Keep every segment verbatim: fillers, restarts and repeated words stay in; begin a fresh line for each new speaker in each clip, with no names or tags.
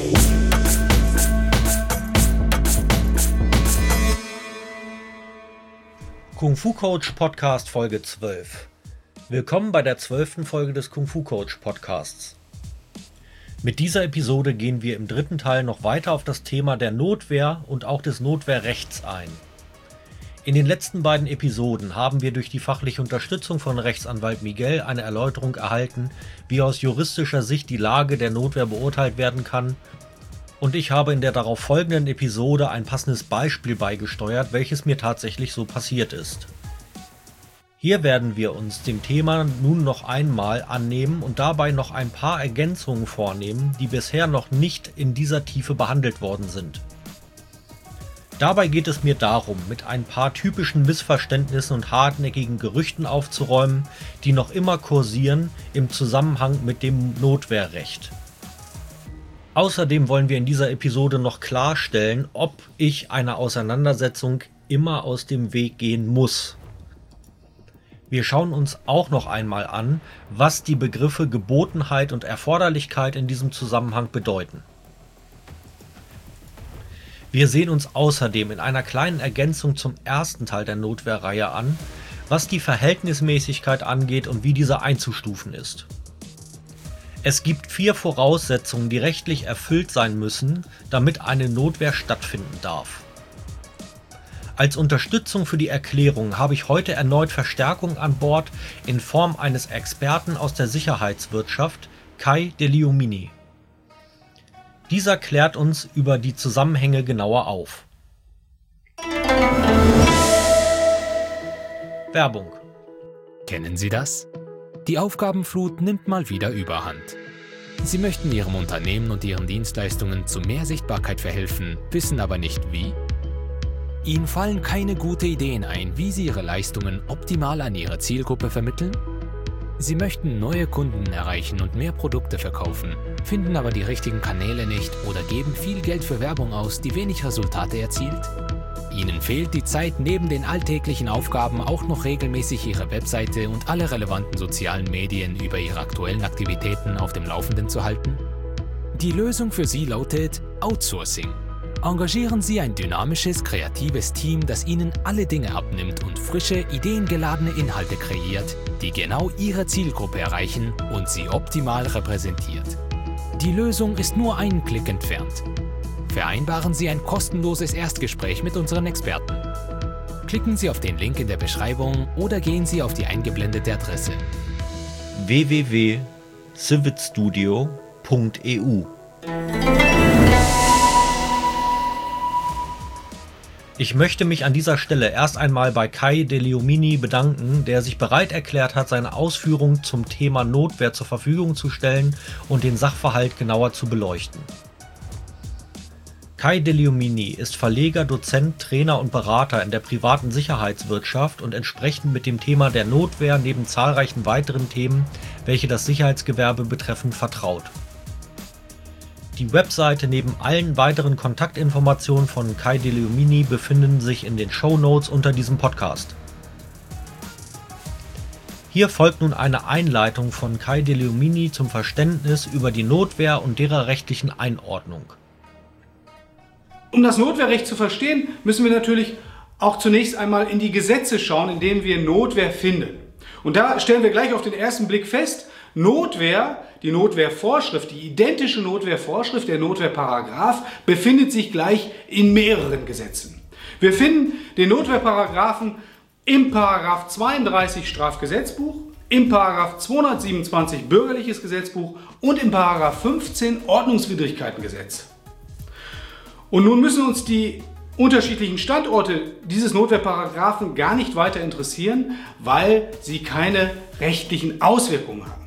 Kung Fu Coach Podcast Folge zwölf. Willkommen bei der zwölften Folge des Kung Fu Coach Podcasts. Mit dieser Episode gehen wir im dritten Teil noch weiter auf das Thema der Notwehr und auch des Notwehrrechts ein. In den letzten beiden Episoden haben wir durch die fachliche Unterstützung von Rechtsanwalt Miguel eine Erläuterung erhalten, wie aus juristischer Sicht die Lage der Notwehr beurteilt werden kann. Und ich habe in der darauf folgenden Episode ein passendes Beispiel beigesteuert, welches mir tatsächlich so passiert ist. Hier werden wir uns dem Thema nun noch einmal annehmen und dabei noch ein paar Ergänzungen vornehmen, die bisher noch nicht in dieser Tiefe behandelt worden sind. Dabei geht es mir darum, mit ein paar typischen Missverständnissen und hartnäckigen Gerüchten aufzuräumen, die noch immer kursieren im Zusammenhang mit dem Notwehrrecht. Außerdem wollen wir in dieser Episode noch klarstellen, ob ich einer Auseinandersetzung immer aus dem Weg gehen muss. Wir schauen uns auch noch einmal an, was die Begriffe Gebotenheit und Erforderlichkeit in diesem Zusammenhang bedeuten. Wir sehen uns außerdem in einer kleinen Ergänzung zum ersten Teil der Notwehrreihe an, was die Verhältnismäßigkeit angeht und wie diese einzustufen ist. Es gibt vier Voraussetzungen, die rechtlich erfüllt sein müssen, damit eine Notwehr stattfinden darf. Als Unterstützung für die Erklärung habe ich heute erneut Verstärkung an Bord in Form eines Experten aus der Sicherheitswirtschaft, Kai Deliumini. Dieser klärt uns über die Zusammenhänge genauer auf. Werbung.
Kennen Sie das? Die Aufgabenflut nimmt mal wieder Überhand. Sie möchten Ihrem Unternehmen und Ihren Dienstleistungen zu mehr Sichtbarkeit verhelfen, wissen aber nicht wie? Ihnen fallen keine guten Ideen ein, wie Sie Ihre Leistungen optimal an Ihre Zielgruppe vermitteln? Sie möchten neue Kunden erreichen und mehr Produkte verkaufen, finden aber die richtigen Kanäle nicht oder geben viel Geld für Werbung aus, die wenig Resultate erzielt? Ihnen fehlt die Zeit, neben den alltäglichen Aufgaben auch noch regelmäßig Ihre Webseite und alle relevanten sozialen Medien über Ihre aktuellen Aktivitäten auf dem Laufenden zu halten? Die Lösung für Sie lautet Outsourcing. Engagieren Sie ein dynamisches, kreatives Team, das Ihnen alle Dinge abnimmt und frische, ideengeladene Inhalte kreiert, die genau Ihre Zielgruppe erreichen und Sie optimal repräsentiert. Die Lösung ist nur einen Klick entfernt. Vereinbaren Sie ein kostenloses Erstgespräch mit unseren Experten. Klicken Sie auf den Link in der Beschreibung oder gehen Sie auf die eingeblendete Adresse
w w w punkt civitstudio punkt e u. Ich möchte mich an dieser Stelle erst einmal bei Kai Deliumini bedanken, der sich bereit erklärt hat, seine Ausführungen zum Thema Notwehr zur Verfügung zu stellen und den Sachverhalt genauer zu beleuchten. Kai Deliumini ist Verleger, Dozent, Trainer und Berater in der privaten Sicherheitswirtschaft und entsprechend mit dem Thema der Notwehr neben zahlreichen weiteren Themen, welche das Sicherheitsgewerbe betreffen, vertraut. Die Webseite neben allen weiteren Kontaktinformationen von Kai Deliumini befinden sich in den Shownotes unter diesem Podcast. Hier folgt nun eine Einleitung von Kai Deliumini zum Verständnis über die Notwehr und derer rechtlichen Einordnung.
Um das Notwehrrecht zu verstehen, müssen wir natürlich auch zunächst einmal in die Gesetze schauen, in denen wir Notwehr finden. Und da stellen wir gleich auf den ersten Blick fest, Notwehr, die Notwehrvorschrift, die identische Notwehrvorschrift, der Notwehrparagraph, befindet sich gleich in mehreren Gesetzen. Wir finden den Notwehrparagraphen im Paragraph zweiunddreißig Strafgesetzbuch, im Paragraph zweihundertsiebenundzwanzig Bürgerliches Gesetzbuch und im Paragraph fünfzehn Ordnungswidrigkeitengesetz. Und nun müssen uns die unterschiedlichen Standorte dieses Notwehrparagraphen gar nicht weiter interessieren, weil sie keine rechtlichen Auswirkungen haben.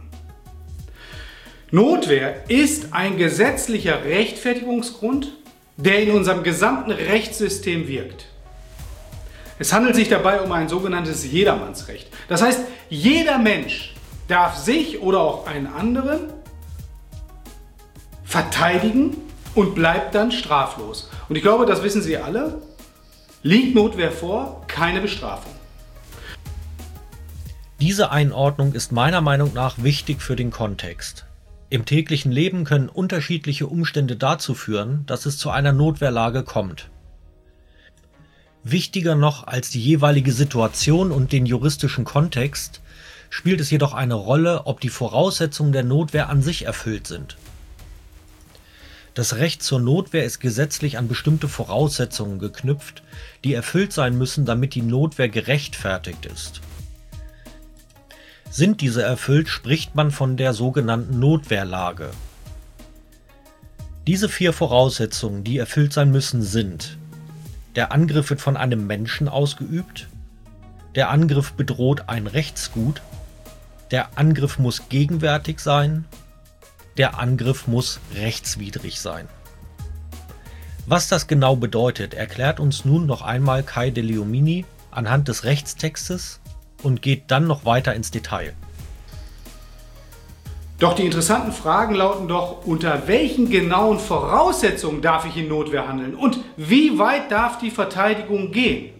Notwehr ist ein gesetzlicher Rechtfertigungsgrund, der in unserem gesamten Rechtssystem wirkt. Es handelt sich dabei um ein sogenanntes Jedermannsrecht. Das heißt, jeder Mensch darf sich oder auch einen anderen verteidigen und bleibt dann straflos. Und ich glaube, das wissen Sie alle, liegt Notwehr vor, keine Bestrafung.
Diese Einordnung ist meiner Meinung nach wichtig für den Kontext. Im täglichen Leben können unterschiedliche Umstände dazu führen, dass es zu einer Notwehrlage kommt. Wichtiger noch als die jeweilige Situation und den juristischen Kontext spielt es jedoch eine Rolle, ob die Voraussetzungen der Notwehr an sich erfüllt sind. Das Recht zur Notwehr ist gesetzlich an bestimmte Voraussetzungen geknüpft, die erfüllt sein müssen, damit die Notwehr gerechtfertigt ist. Sind diese erfüllt, spricht man von der sogenannten Notwehrlage. Diese vier Voraussetzungen, die erfüllt sein müssen, sind: Der Angriff wird von einem Menschen ausgeübt, der Angriff bedroht ein Rechtsgut, der Angriff muss gegenwärtig sein, der Angriff muss rechtswidrig sein. Was das genau bedeutet, erklärt uns nun noch einmal Kai Deliomini anhand des Rechtstextes und geht dann noch weiter ins Detail.
Doch die interessanten Fragen lauten doch, unter welchen genauen Voraussetzungen darf ich in Notwehr handeln und wie weit darf die Verteidigung gehen?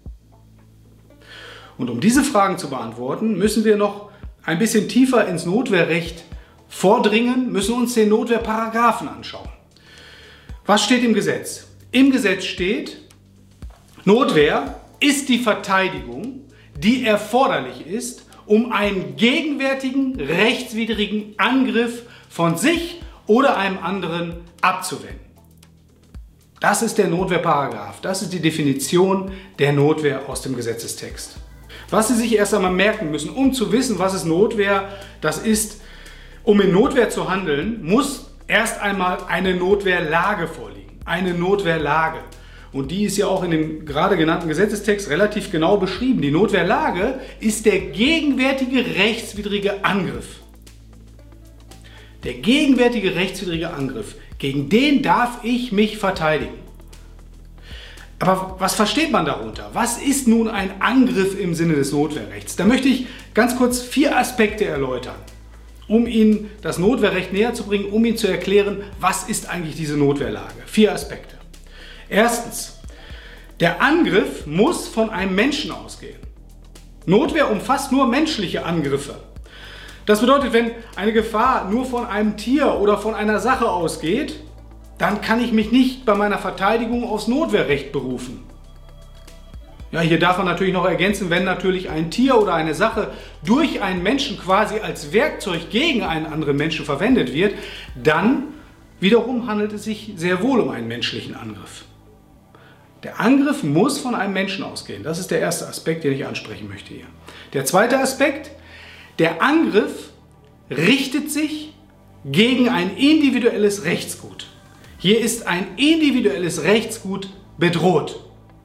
Und um diese Fragen zu beantworten, müssen wir noch ein bisschen tiefer ins Notwehrrecht vordringen, müssen uns den Notwehrparagraphen anschauen. Was steht im Gesetz? Im Gesetz steht, Notwehr ist die Verteidigung, die erforderlich ist, um einen gegenwärtigen rechtswidrigen Angriff von sich oder einem anderen abzuwenden. Das ist der Notwehrparagraph, das ist die Definition der Notwehr aus dem Gesetzestext. Was Sie sich erst einmal merken müssen, um zu wissen, was ist Notwehr, das ist, um in Notwehr zu handeln, muss erst einmal eine Notwehrlage vorliegen. Eine Notwehrlage. Und die ist ja auch in dem gerade genannten Gesetzestext relativ genau beschrieben. Die Notwehrlage ist der gegenwärtige rechtswidrige Angriff. Der gegenwärtige rechtswidrige Angriff, gegen den darf ich mich verteidigen. Aber was versteht man darunter? Was ist nun ein Angriff im Sinne des Notwehrrechts? Da möchte ich ganz kurz vier Aspekte erläutern, um Ihnen das Notwehrrecht näher zu bringen, um Ihnen zu erklären, was ist eigentlich diese Notwehrlage. Vier Aspekte. Erstens, der Angriff muss von einem Menschen ausgehen. Notwehr umfasst nur menschliche Angriffe. Das bedeutet, wenn eine Gefahr nur von einem Tier oder von einer Sache ausgeht, dann kann ich mich nicht bei meiner Verteidigung aufs Notwehrrecht berufen. Ja, hier darf man natürlich noch ergänzen, wenn natürlich ein Tier oder eine Sache durch einen Menschen quasi als Werkzeug gegen einen anderen Menschen verwendet wird, dann wiederum handelt es sich sehr wohl um einen menschlichen Angriff. Der Angriff muss von einem Menschen ausgehen. Das ist der erste Aspekt, den ich ansprechen möchte hier. Der zweite Aspekt, der Angriff richtet sich gegen ein individuelles Rechtsgut. Hier ist ein individuelles Rechtsgut bedroht.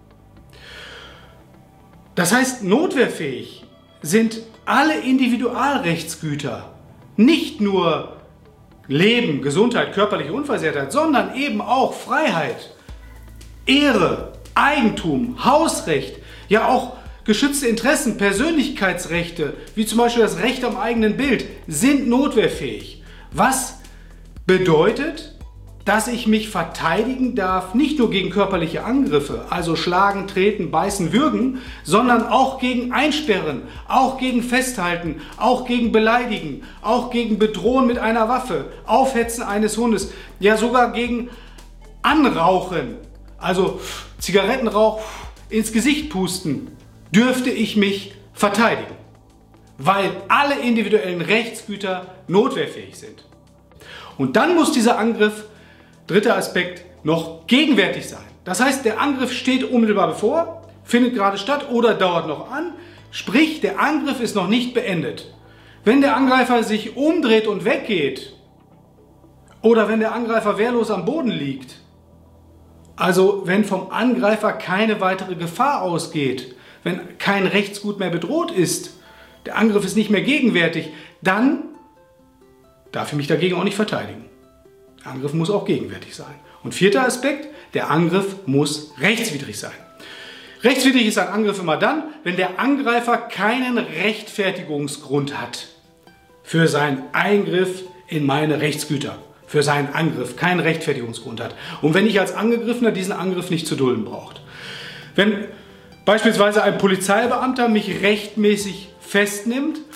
Das heißt, notwehrfähig sind alle Individualrechtsgüter, nicht nur Leben, Gesundheit, körperliche Unversehrtheit, sondern eben auch Freiheit, Ehre, Eigentum, Hausrecht, ja auch geschützte Interessen, Persönlichkeitsrechte, wie zum Beispiel das Recht am eigenen Bild, sind notwehrfähig. Was bedeutet, dass ich mich verteidigen darf, nicht nur gegen körperliche Angriffe, also schlagen, treten, beißen, würgen, sondern auch gegen Einsperren, auch gegen Festhalten, auch gegen Beleidigen, auch gegen Bedrohen mit einer Waffe, Aufhetzen eines Hundes, ja sogar gegen Anrauchen, also Zigarettenrauch ins Gesicht pusten, dürfte ich mich verteidigen, weil alle individuellen Rechtsgüter notwehrfähig sind. Und dann muss dieser Angriff, dritter Aspekt, noch gegenwärtig sein. Das heißt, der Angriff steht unmittelbar bevor, findet gerade statt oder dauert noch an, sprich, der Angriff ist noch nicht beendet. Wenn der Angreifer sich umdreht und weggeht oder wenn der Angreifer wehrlos am Boden liegt, also wenn vom Angreifer keine weitere Gefahr ausgeht, wenn kein Rechtsgut mehr bedroht ist, der Angriff ist nicht mehr gegenwärtig, dann darf ich mich dagegen auch nicht verteidigen. Der Angriff muss auch gegenwärtig sein. Und vierter Aspekt, der Angriff muss rechtswidrig sein. Rechtswidrig ist ein Angriff immer dann, wenn der Angreifer keinen Rechtfertigungsgrund hat für seinen Eingriff in meine Rechtsgüter, für seinen Angriff keinen Rechtfertigungsgrund hat. Und wenn ich als Angegriffener diesen Angriff nicht zu dulden braucht. Wenn beispielsweise ein Polizeibeamter mich rechtmäßig festnimmt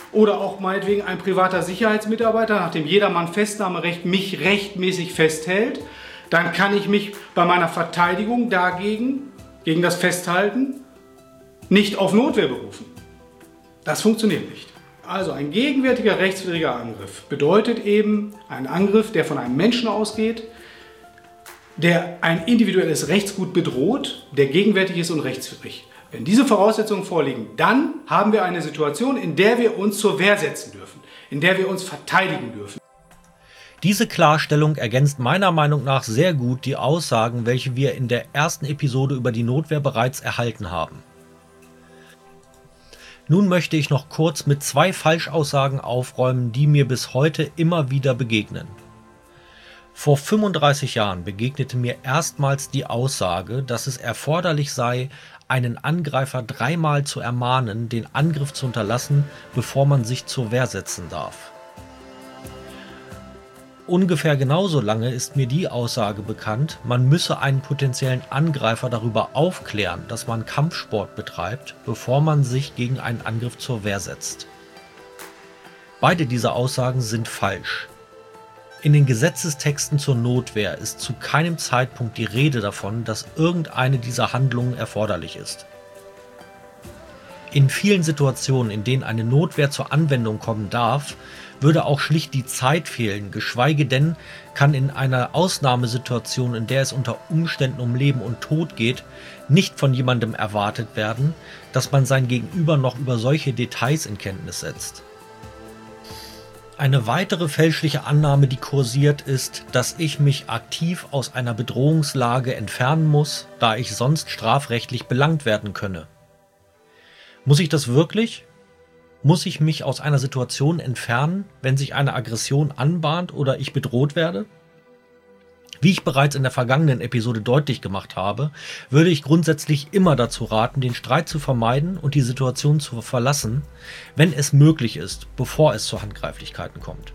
oder auch meinetwegen ein privater Sicherheitsmitarbeiter, nachdem jedermann Festnahmerecht mich rechtmäßig festhält, dann kann ich mich bei meiner Verteidigung dagegen, gegen das Festhalten, nicht auf Notwehr berufen. Das funktioniert nicht. Also ein gegenwärtiger rechtswidriger Angriff bedeutet eben ein Angriff, der von einem Menschen ausgeht, der ein individuelles Rechtsgut bedroht, der gegenwärtig ist und rechtswidrig. Wenn diese Voraussetzungen vorliegen, dann haben wir eine Situation, in der wir uns zur Wehr setzen dürfen, in der wir uns verteidigen dürfen.
Diese Klarstellung ergänzt meiner Meinung nach sehr gut die Aussagen, welche wir in der ersten Episode über die Notwehr bereits erhalten haben. Nun möchte ich noch kurz mit zwei Falschaussagen aufräumen, die mir bis heute immer wieder begegnen. Vor fünfunddreißig Jahren begegnete mir erstmals die Aussage, dass es erforderlich sei, einen Angreifer dreimal zu ermahnen, den Angriff zu unterlassen, bevor man sich zur Wehr setzen darf. Ungefähr genauso lange ist mir die Aussage bekannt, man müsse einen potenziellen Angreifer darüber aufklären, dass man Kampfsport betreibt, bevor man sich gegen einen Angriff zur Wehr setzt. Beide diese Aussagen sind falsch. In den Gesetzestexten zur Notwehr ist zu keinem Zeitpunkt die Rede davon, dass irgendeine dieser Handlungen erforderlich ist. In vielen Situationen, in denen eine Notwehr zur Anwendung kommen darf, würde auch schlicht die Zeit fehlen, geschweige denn kann in einer Ausnahmesituation, in der es unter Umständen um Leben und Tod geht, nicht von jemandem erwartet werden, dass man sein Gegenüber noch über solche Details in Kenntnis setzt. Eine weitere fälschliche Annahme, die kursiert, ist, dass ich mich aktiv aus einer Bedrohungslage entfernen muss, da ich sonst strafrechtlich belangt werden könne. Muss ich das wirklich? Muss ich mich aus einer Situation entfernen, wenn sich eine Aggression anbahnt oder ich bedroht werde? Wie ich bereits in der vergangenen Episode deutlich gemacht habe, würde ich grundsätzlich immer dazu raten, den Streit zu vermeiden und die Situation zu verlassen, wenn es möglich ist, bevor es zu Handgreiflichkeiten kommt.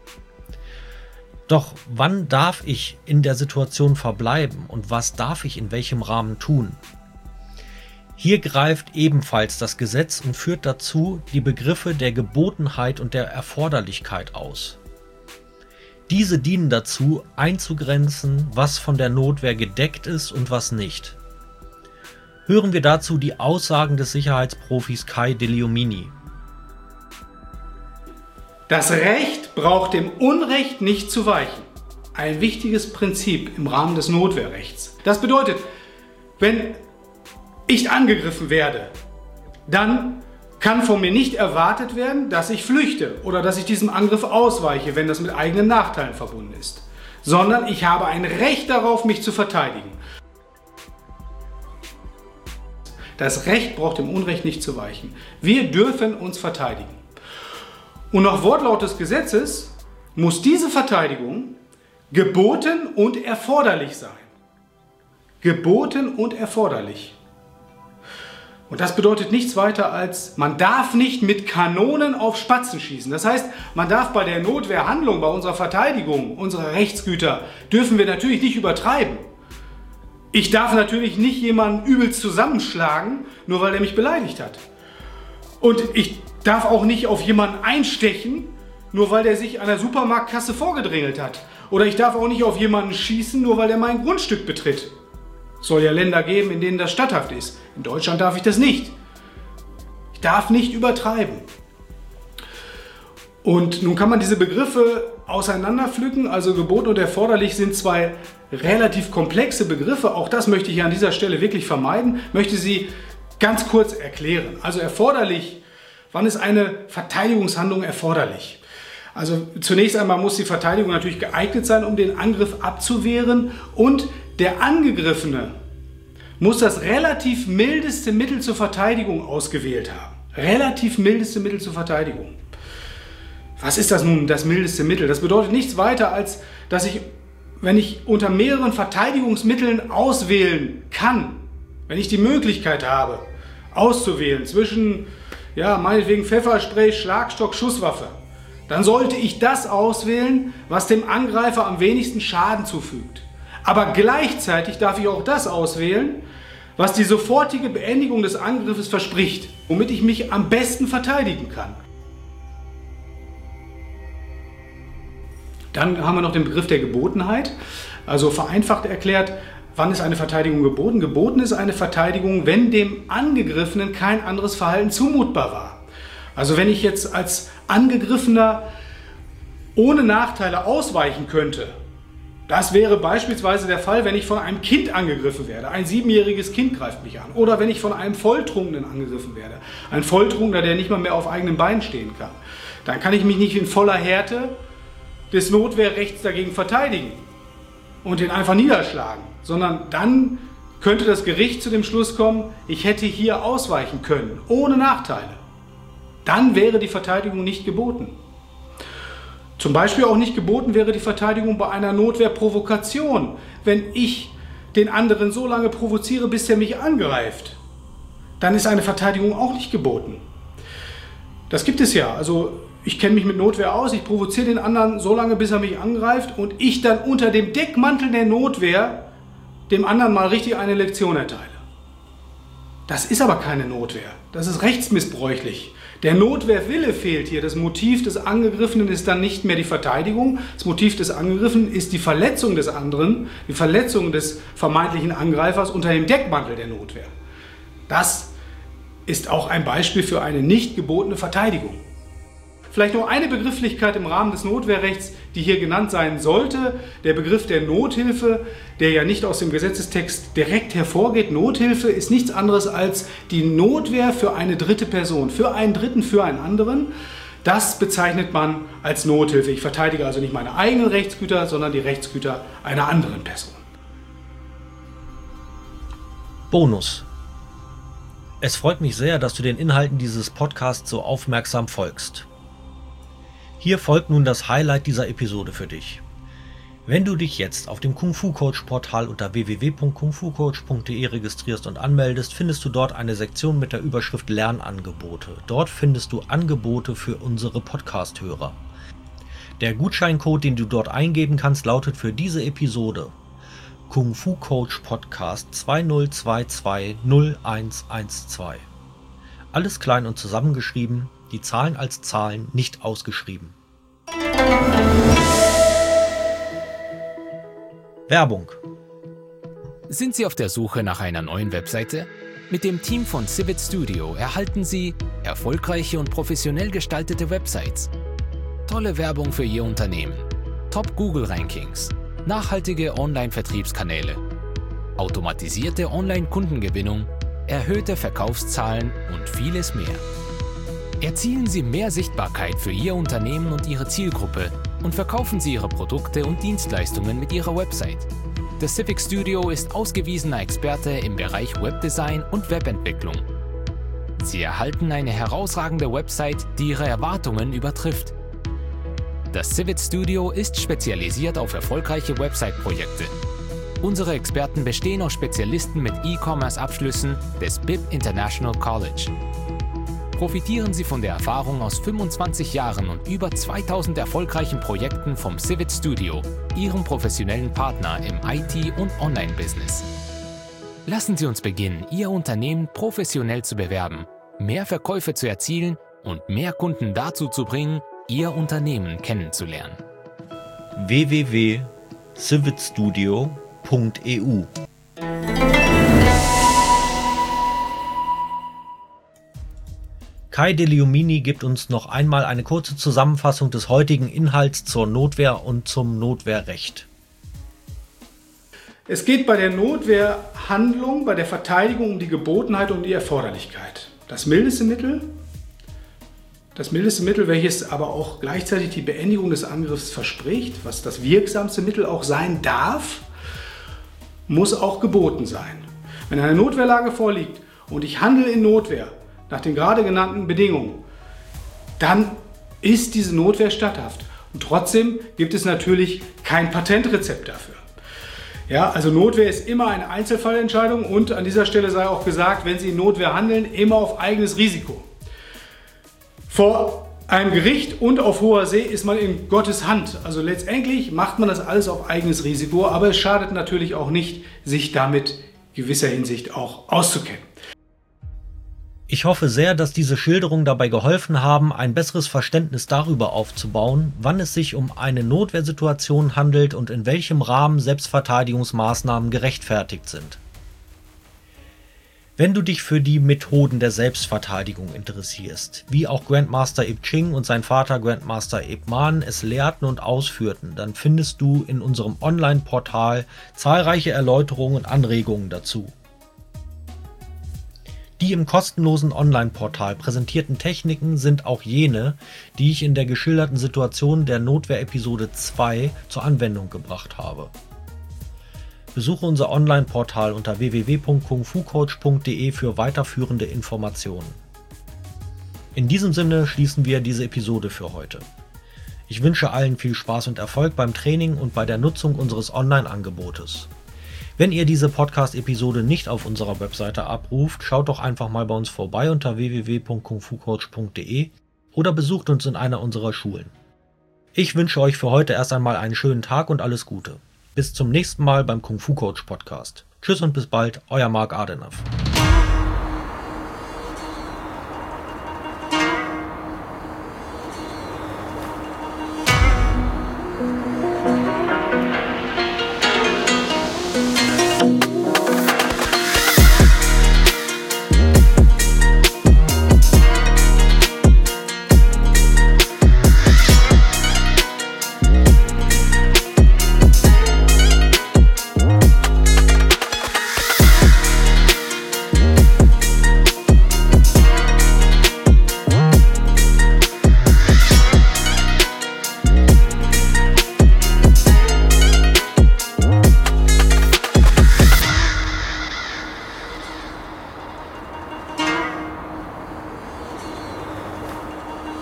Doch wann darf ich in der Situation verbleiben und was darf ich in welchem Rahmen tun? Hier greift ebenfalls das Gesetz und führt dazu die Begriffe der Gebotenheit und der Erforderlichkeit aus. Diese dienen dazu, einzugrenzen, was von der Notwehr gedeckt ist und was nicht. Hören wir dazu die Aussagen des Sicherheitsprofis Kai Deliomini.
Das Recht braucht dem Unrecht nicht zu weichen. Ein wichtiges Prinzip im Rahmen des Notwehrrechts. Das bedeutet, wenn ich angegriffen werde, dann kann von mir nicht erwartet werden, dass ich flüchte oder dass ich diesem Angriff ausweiche, wenn das mit eigenen Nachteilen verbunden ist, sondern ich habe ein Recht darauf, mich zu verteidigen. Das Recht braucht dem Unrecht nicht zu weichen. Wir dürfen uns verteidigen. Und nach Wortlaut des Gesetzes muss diese Verteidigung geboten und erforderlich sein. Geboten und erforderlich. Und das bedeutet nichts weiter als, man darf nicht mit Kanonen auf Spatzen schießen. Das heißt, man darf bei der Notwehrhandlung, bei unserer Verteidigung, unserer Rechtsgüter, dürfen wir natürlich nicht übertreiben. Ich darf natürlich nicht jemanden übelst zusammenschlagen, nur weil er mich beleidigt hat. Und ich darf auch nicht auf jemanden einstechen, nur weil der sich an der Supermarktkasse vorgedrängelt hat. Oder ich darf auch nicht auf jemanden schießen, nur weil der mein Grundstück betritt. Es soll ja Länder geben, in denen das statthaft ist. In Deutschland darf ich das nicht. Ich darf nicht übertreiben. Und nun kann man diese Begriffe auseinanderpflücken. Also geboten und erforderlich sind zwei relativ komplexe Begriffe. Auch das möchte ich hier an dieser Stelle wirklich vermeiden. Ich möchte sie ganz kurz erklären. Also erforderlich, wann ist eine Verteidigungshandlung erforderlich? Also zunächst einmal muss die Verteidigung natürlich geeignet sein, um den Angriff abzuwehren, und der Angegriffene muss das relativ mildeste Mittel zur Verteidigung ausgewählt haben. Relativ mildeste Mittel zur Verteidigung. Was ist das nun, das mildeste Mittel? Das bedeutet nichts weiter, als dass ich, wenn ich unter mehreren Verteidigungsmitteln auswählen kann, wenn ich die Möglichkeit habe, auszuwählen zwischen, ja, meinetwegen Pfefferspray, Schlagstock, Schusswaffe, dann sollte ich das auswählen, was dem Angreifer am wenigsten Schaden zufügt. Aber gleichzeitig darf ich auch das auswählen, was die sofortige Beendigung des Angriffes verspricht, womit ich mich am besten verteidigen kann. Dann haben wir noch den Begriff der Gebotenheit. Also vereinfacht erklärt, wann ist eine Verteidigung geboten? Geboten ist eine Verteidigung, wenn dem Angegriffenen kein anderes Verhalten zumutbar war. Also wenn ich jetzt als Angegriffener ohne Nachteile ausweichen könnte, das wäre beispielsweise der Fall, wenn ich von einem Kind angegriffen werde. Ein siebenjähriges Kind greift mich an. Oder wenn ich von einem Volltrunkenen angegriffen werde. Ein Volltrunkener, der nicht mal mehr auf eigenen Beinen stehen kann. Dann kann ich mich nicht in voller Härte des Notwehrrechts dagegen verteidigen und den einfach niederschlagen. Sondern dann könnte das Gericht zu dem Schluss kommen, ich hätte hier ausweichen können, ohne Nachteile. Dann wäre die Verteidigung nicht geboten. Zum Beispiel auch nicht geboten wäre die Verteidigung bei einer Notwehrprovokation, wenn ich den anderen so lange provoziere, bis er mich angreift. Dann ist eine Verteidigung auch nicht geboten. Das gibt es ja. Also ich kenne mich mit Notwehr aus, ich provoziere den anderen so lange, bis er mich angreift und ich dann unter dem Deckmantel der Notwehr dem anderen mal richtig eine Lektion erteile. Das ist aber keine Notwehr. Das ist rechtsmissbräuchlich. Der Notwehrwille fehlt hier. Das Motiv des Angegriffenen ist dann nicht mehr die Verteidigung. Das Motiv des Angegriffenen ist die Verletzung des anderen, die Verletzung des vermeintlichen Angreifers unter dem Deckmantel der Notwehr. Das ist auch ein Beispiel für eine nicht gebotene Verteidigung. Vielleicht noch eine Begrifflichkeit im Rahmen des Notwehrrechts, die hier genannt sein sollte. Der Begriff der Nothilfe, der ja nicht aus dem Gesetzestext direkt hervorgeht. Nothilfe ist nichts anderes als die Notwehr für eine dritte Person, für einen Dritten, für einen anderen. Das bezeichnet man als Nothilfe. Ich verteidige also nicht meine eigenen Rechtsgüter, sondern die Rechtsgüter einer anderen Person.
Bonus. Es freut mich sehr, dass du den Inhalten dieses Podcasts so aufmerksam folgst. Hier folgt nun das Highlight dieser Episode für dich. Wenn du dich jetzt auf dem Kung Fu Coach Portal unter w w w punkt kung fu coach punkt de registrierst und anmeldest, findest du dort eine Sektion mit der Überschrift Lernangebote. Dort findest du Angebote für unsere Podcast-Hörer. Der Gutscheincode, den du dort eingeben kannst, lautet für diese Episode Kung Fu Coach Podcast zwei null zwei zwei null eins eins zwei. Alles klein und zusammengeschrieben, die Zahlen als Zahlen, nicht ausgeschrieben. Werbung.
Sind Sie auf der Suche nach einer neuen Webseite? Mit dem Team von Civit Studio erhalten Sie erfolgreiche und professionell gestaltete Websites, tolle Werbung für Ihr Unternehmen, Top-Google-Rankings, nachhaltige Online-Vertriebskanäle, automatisierte Online-Kundengewinnung, erhöhte Verkaufszahlen und vieles mehr. Erzielen Sie mehr Sichtbarkeit für Ihr Unternehmen und Ihre Zielgruppe und verkaufen Sie Ihre Produkte und Dienstleistungen mit Ihrer Website. The Civic Studio ist ausgewiesener Experte im Bereich Webdesign und Webentwicklung. Sie erhalten eine herausragende Website, die Ihre Erwartungen übertrifft. Das Civic Studio ist spezialisiert auf erfolgreiche Website-Projekte. Unsere Experten bestehen aus Spezialisten mit E-Commerce-Abschlüssen des B I B International College. Profitieren Sie von der Erfahrung aus fünfundzwanzig Jahren und über zweitausend erfolgreichen Projekten vom Civit Studio, Ihrem professionellen Partner im I T- und Online-Business. Lassen Sie uns beginnen, Ihr Unternehmen professionell zu bewerben, mehr Verkäufe zu erzielen und mehr Kunden dazu zu bringen, Ihr Unternehmen kennenzulernen.
w w w punkt civit studio punkt e u Kai Deliumini gibt uns noch einmal eine kurze Zusammenfassung des heutigen Inhalts zur Notwehr und zum Notwehrrecht.
Es geht bei der Notwehrhandlung, bei der Verteidigung um die Gebotenheit und die Erforderlichkeit. Das mildeste Mittel, das mildeste Mittel, welches aber auch gleichzeitig die Beendigung des Angriffs verspricht, was das wirksamste Mittel auch sein darf, muss auch geboten sein. Wenn eine Notwehrlage vorliegt und ich handle in Notwehr, nach den gerade genannten Bedingungen, dann ist diese Notwehr statthaft. Und trotzdem gibt es natürlich kein Patentrezept dafür. Ja, also Notwehr ist immer eine Einzelfallentscheidung und an dieser Stelle sei auch gesagt, wenn Sie in Notwehr handeln, immer auf eigenes Risiko. Vor einem Gericht und auf hoher See ist man in Gottes Hand. Also letztendlich macht man das alles auf eigenes Risiko, aber es schadet natürlich auch nicht, sich damit in gewisser Hinsicht auch auszukennen.
Ich hoffe sehr, dass diese Schilderungen dabei geholfen haben, ein besseres Verständnis darüber aufzubauen, wann es sich um eine Notwehrsituation handelt und in welchem Rahmen Selbstverteidigungsmaßnahmen gerechtfertigt sind. Wenn du dich für die Methoden der Selbstverteidigung interessierst, wie auch Grandmaster Ip Ching und sein Vater Grandmaster Ip Man es lehrten und ausführten, dann findest du in unserem Online-Portal zahlreiche Erläuterungen und Anregungen dazu. Die im kostenlosen Online-Portal präsentierten Techniken sind auch jene, die ich in der geschilderten Situation der Notwehr-Episode zwei zur Anwendung gebracht habe. Besuche unser Online-Portal unter w w w punkt kung fu coach punkt d e für weiterführende Informationen. In diesem Sinne schließen wir diese Episode für heute. Ich wünsche allen viel Spaß und Erfolg beim Training und bei der Nutzung unseres Online-Angebotes. Wenn ihr diese Podcast-Episode nicht auf unserer Webseite abruft, schaut doch einfach mal bei uns vorbei unter w w w punkt kung fu coach punkt d e oder besucht uns in einer unserer Schulen. Ich wünsche euch für heute erst einmal einen schönen Tag und alles Gute. Bis zum nächsten Mal beim Kung Fu Coach Podcast. Tschüss und bis bald, euer Marc Adenauer.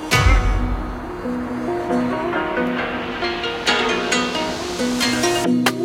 Thank you.